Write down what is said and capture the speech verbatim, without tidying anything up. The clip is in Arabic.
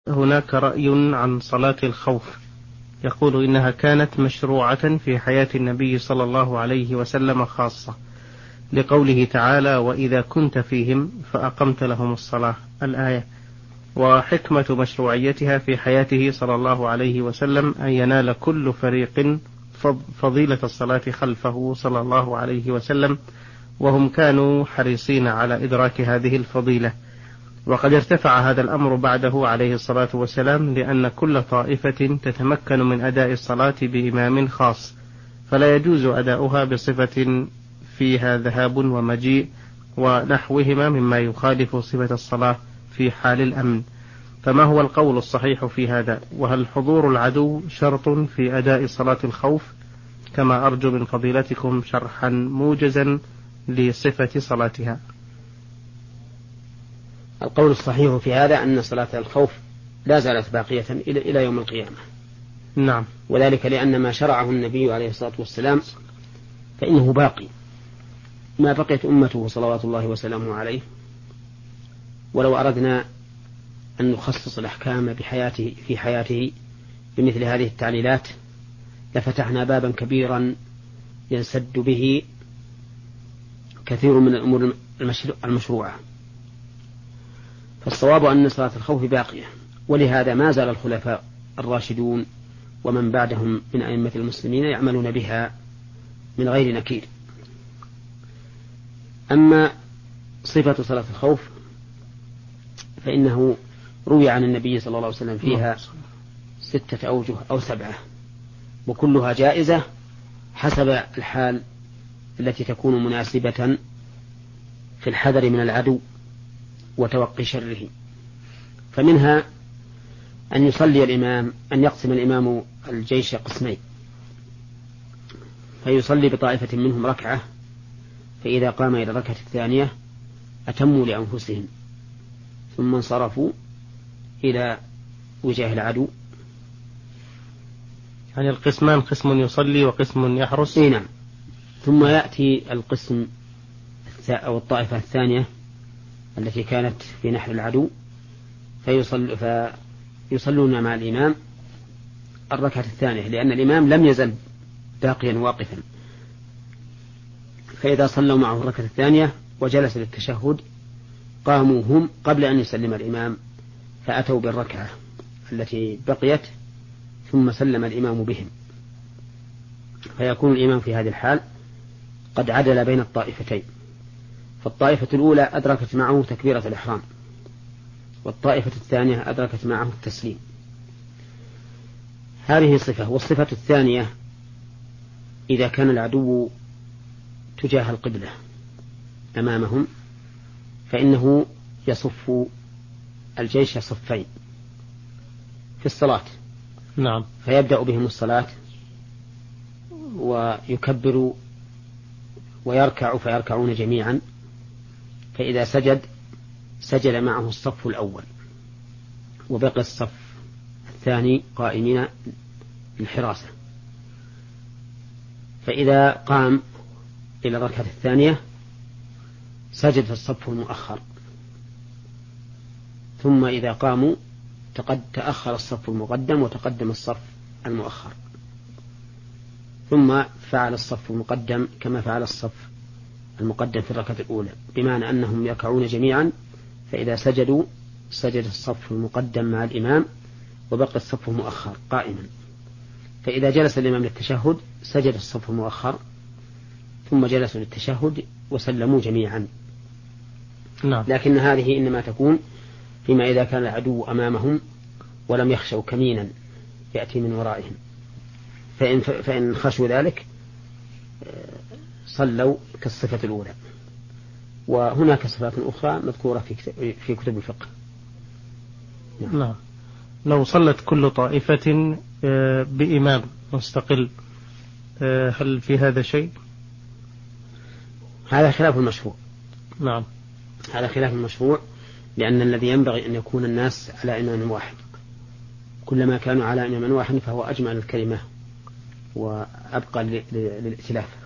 هناك رأي عن صلاة الخوف يقول إنها كانت مشروعة في حياة النبي صلى الله عليه وسلم خاصة، لقوله تعالى: وإذا كنت فيهم فأقمت لهم الصلاة، الآية. وحكمة مشروعيتها في حياته صلى الله عليه وسلم أن ينال كل فريق فضيلة الصلاة خلفه صلى الله عليه وسلم، وهم كانوا حريصين على إدراك هذه الفضيلة. وقد ارتفع هذا الأمر بعده عليه الصلاة والسلام، لأن كل طائفة تتمكن من أداء الصلاة بإمام خاص، فلا يجوز أداؤها بصفة فيها ذهاب ومجيء ونحوهما مما يخالف صفة الصلاة في حال الأمن. فما هو القول الصحيح في هذا؟ وهل حضور العدو شرط في أداء صلاة الخوف؟ كما أرجو من فضيلتكم شرحا موجزا لصفة صلاتها. القول الصحيح في هذا أن صلاة الخوف لا زالت باقية إلى يوم القيامة. نعم. وذلك لأن ما شرعه النبي عليه الصلاة والسلام فإنه باقي ما بقيت أمته صلوات الله وسلامه عليه. ولو أردنا أن نخصص الأحكام بحياته في حياته بمثل هذه التعليلات لفتحنا بابا كبيرا ينسد به كثير من الأمور المشروعة. فالصواب أن صلاة الخوف باقية، ولهذا ما زال الخلفاء الراشدون ومن بعدهم من أئمة المسلمين يعملون بها من غير نكير. أما صفة صلاة الخوف فإنه روي عن النبي صلى الله عليه وسلم فيها ستة أوجه أو سبعة، وكلها جائزة حسب الحال التي تكون مناسبة في الحذر من العدو وتوقي شره. فمنها أن يصلي الإمام أن يقسم الإمام الجيش قسمين، فيصلي بطائفة منهم ركعة، فإذا قام إلى الركعة الثانية أتموا لأنفسهم ثم انصرفوا إلى وجاه العدو. يعني القسمان قسم يصلي وقسم يحرس. إيه نعم. ثم يأتي القسم أو الطائفة الثانية التي كانت في نحر العدو فيصل فيصلون مع الإمام الركعة الثانية، لأن الإمام لم يزل باقيا واقفا. فإذا صلوا معه الركعة الثانية وجلس للتشهد قاموا هم قبل أن يسلم الإمام فأتوا بالركعة التي بقيت ثم سلم الإمام بهم، فيكون الإمام في هذه الحال قد عدل بين الطائفتين. فالطائفة الأولى أدركت معه تكبيرة الإحرام، والطائفة الثانية أدركت معه التسليم. هذه صفة. والصفة الثانية إذا كان العدو تجاه القبلة أمامهم فإنه يصف الجيش صفين في الصلاة. نعم. فيبدأ بهم الصلاة ويكبر ويركع فيركعون جميعا، فإذا سجد سجد معه الصف الأول وبقي الصف الثاني قائمين للحراسة. فإذا قام إلى الركعة الثانية سجد في الصف المؤخر، ثم إذا قاموا تقد تأخر الصف المقدم وتقدم الصف المؤخر، ثم فعل الصف المقدم كما فعل الصف المقدم في الركعة الأولى، بمعنى أنهم يركعون جميعا، فإذا سجدوا سجد الصف المقدم مع الإمام وبقي الصف المؤخر قائما. فإذا جلس الإمام للتشهد سجد الصف المؤخر ثم جلسوا للتشهد وسلموا جميعا. نعم. لكن هذه إنما تكون فيما إذا كان العدو أمامهم ولم يخشوا كمينا يأتي من ورائهم، فإن, فإن خشوا ذلك صلوا كالصفة الأولى. وهناك صفات أخرى مذكورة في, في كتب الفقه. نعم. نعم. لو صلت كل طائفة بإمام مستقل هل في هذا شيء؟ هذا خلاف المشروع. نعم. هذا خلاف المشروع، لأن الذي ينبغي أن يكون الناس على إمام واحد، كلما كانوا على إمام واحد فهو أجمع الكلمة وأبقى للائتلاف.